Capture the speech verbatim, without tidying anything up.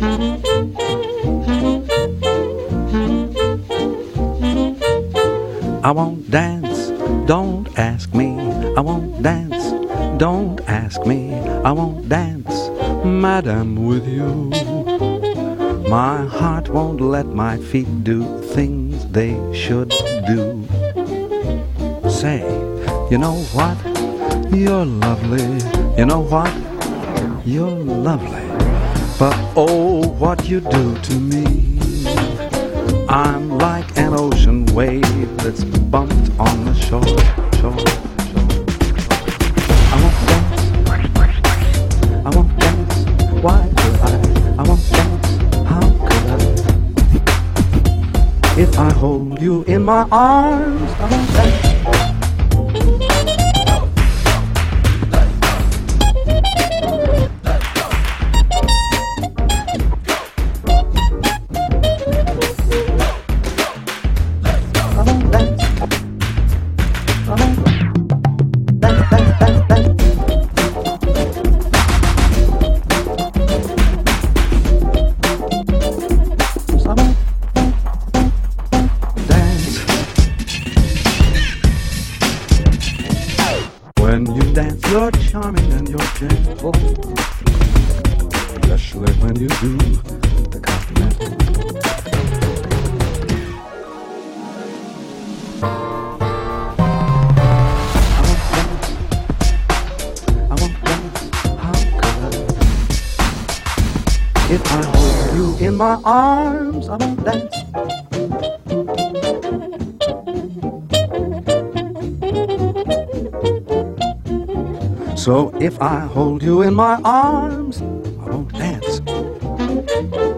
I won't dance, don't ask me. I won't dance, don't ask me. I won't dance, madam, with you. My heart won't let my feet do things they should do. Say, you know what? You're lovely. You know what? You're lovely. But oh, what you do to me. I'm like an ocean wave that's bumped on the shore, shore, shore. I won't dance, I won't dance, why could I? I won't dance, how could I? If I hold you in my arms, I won't dance. When you dance, you're charming and you're gentle, especially when you do the continental. I won't dance, how could I? If I hold you in my arms, I won't dance. So if I hold you in my arms, I won't dance.